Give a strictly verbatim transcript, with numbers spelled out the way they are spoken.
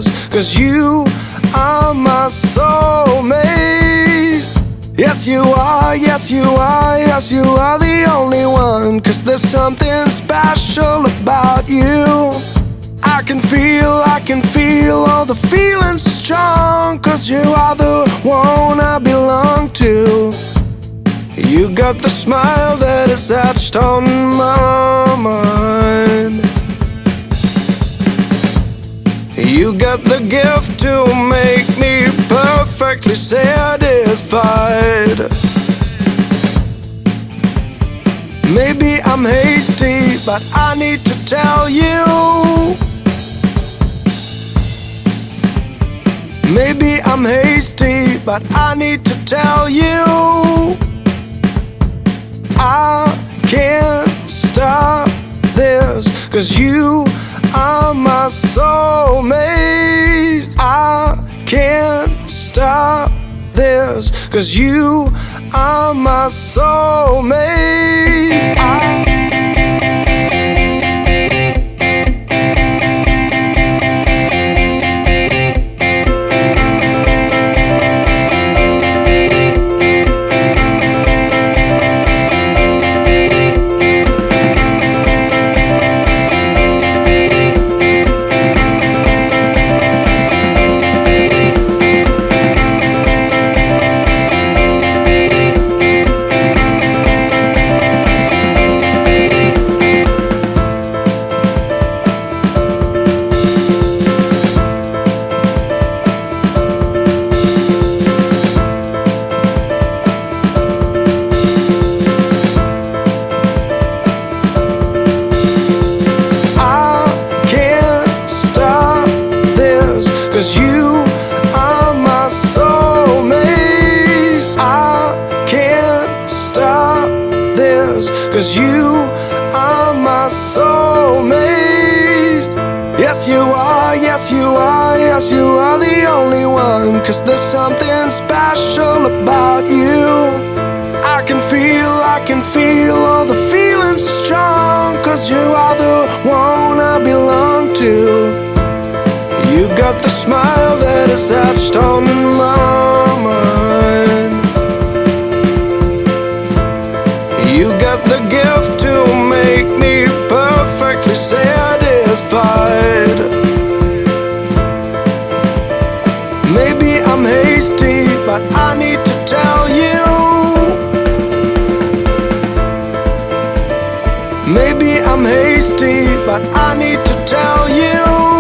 this, 'cause you are my soulmate. Yes you are, yes you are, yes you are the only one, 'cause there's something special about you. I can feel, I can feel all the feelings strong, 'cause you are the one I belong to. You got the smile that is etched on my mind. You got the gift to make me perfectly satisfied. Maybe I'm hasty, but I need to tell you. Maybe I'm hasty, but I need to tell you. I can't stop this, 'cause you are my soulmate. I can't stop this, 'cause you are my soulmate. I Cause you are my soulmate. Yes you are, yes you are, yes you are the only one. Cause there's something special about you. I can feel, I can feel all the feelings strong. Cause you are the one I belong to. You got the smile that is etched on my mind. You got the gift to make me perfectly satisfied. Maybe I'm hasty, but I need to tell you. Maybe I'm hasty, but I need to tell you.